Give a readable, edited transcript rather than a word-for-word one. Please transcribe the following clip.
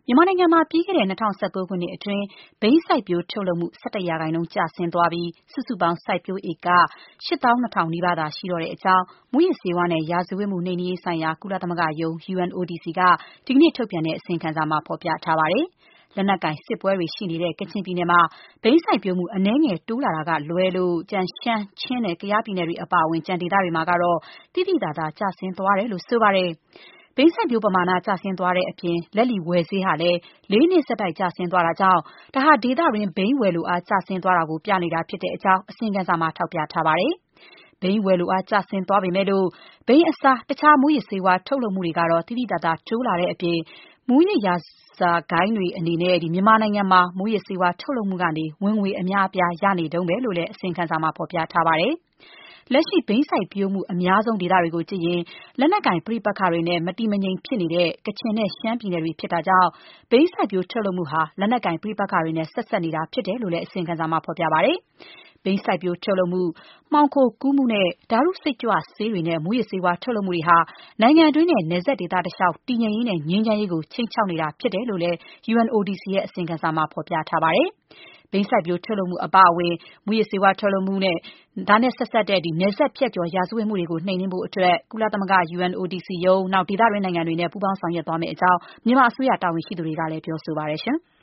မြန်မာနိုင်ငံမှာပြီးခဲ့တဲ့2019ခုနှစ်အတွင်းဘိန်းစိုက်ပျိုးထုတ်လုပ်မှု17%ကျဆင်းသွားပြီးစုစုပေါင်းစိုက်ပျိုးဧက 82000 နီးပါးသာရှိတော့တဲ့အကြောင်းမူးယစ်ဆေးဝါးနဲ့ရာဇဝတ်မှုနှိမ်နင်းရေးဆိုင်ရာကုလသမဂ္ဂရုံး UNODC ကဒီကနေ့ထုတ်ပြန်တဲ့အစီရင်ခံစာမှာဖော်ပြထားပါတယ်။လက်နက်ကိုင်စစ်ပွဲတွေရှိနေတဲ့ကချင်ပြည်နယ်မှာဘိန်းစိုက်ပျိုးမှုအနည်းငယ်တိုးလာတာကလွဲလို့ကျန်ရှမ်း၊ချင်းနဲ့ကယားပြည်နယ်တွေအပါအဝင်ကျန်ဒေသတွေမှာကတော့သိသိသာသာကျဆင်းသွားတယ်လို့ဆိုပါတယ်။ဘိန်းစိုက်ပျိုးပမာဏကျဆင်းသွားတဲ့အပြင်လက်လီဝယ်ဈေးဟာလည်း၄ နှစ်ဆက်တိုက်ကျဆင်းသွားတာကြောင့်ဒါဟာဒေသတွင်းဘိန်းဝယ်လိုအားကျဆင်းသွားတာကိုပြနေတာဖြစ်တဲ့အကြောင်းအစီရင်ခံစာမှာထောက်ပြထားပါတယ်။ဘိန်းဝယ်လိုအားကျဆင်းသွားပေမဲ့လို့ဘိန်းအစားတခြားမူးယစ်ဆေးဝါးထုတ်လုပ်မှုတွေကတော့သိသိသာသာတိုးလာတဲ့အပြင်မူးယစ်ရာဇာဂိုဏ်းတွေအနေနဲ့မြန်မာနိုင်ငံမှာမူးယစ်ဆေးဝါးထုတ်လုပ်မှုကနေဝင်ငွေအများအပြားရနေတုန်းပဲလို့လည်းအစီရင်ခံစာမှာဖော်ပြထားပါတယ်။လက်ရှိဘိန်းစိုက်ပျိုးမှုအများဆုံးဒေသတွေကိုကြည့်ရင်လက်နက်ကိုင်ပဋိပက္ခတွေနဲ့မတည်မငြိမ်ဖြစ်နေတဲ့ကချင်နဲ့ရှမ်းပြည်နယ်တွေဖြစ်တာကြောင့်ဘိန်းစိုက်ပျိုးထုတ်လုပ်မှုဟာလက်နက်ကိုင်ပဋိပက္ခတွေနဲ့ဆက်စပ်နေတာဖြစ်တယ်လို့လည်းအစီရင်ခံစာမှာဖော်ပြပါတယ်။ဘိန်းစိုက်ပျိုးထုတ်လုပ်မှု၊မှောင်ခိုကူးမှုနဲ့ဓာတုစိတ်ကြွဆေးတွေနဲ့မူးယစ်ဆေးဝါးထုတ်လုပ်မှုတွေဟာနိုင်ငံတွင်းနဲ့နယ်စပ်ဒေသတလျှောက်တည်ငြိမ်ရေးနဲ့ငြိမ်းချမ်းရေးကိုခြိမ်းခြောက်နေတာဖြစ်တယ်လို့လည်း UNODC ရဲ့အစီရင်ခံစာမှာဖော်ပြထားပါတယ်။ဘိန်းစိုက်ပျိုးထုတ်လုပ်မှုအပါအဝင်မူးယစ်ဆေးဝါးထုတ်လုပ်မှုနဲ့ဒါနဲ့ဆက်စပ်တဲ့နယ်စပ်ဖြတ်ကျော်ရာဇဝတ်မှုတွေကိုနှိမ်နင်းဖို့အတွက်ကုလသမဂ္ဂ UNODC ရုံးဒေသတွင်းနိုင်ငံတွေနဲ့ပူးပေါင်းဆောင်ရွက်သွားမယ့်အကြောင်းမြန်မာအစိုးရတာဝန်ရှိသူတွေကလည်းပြောဆိုပါတယ်။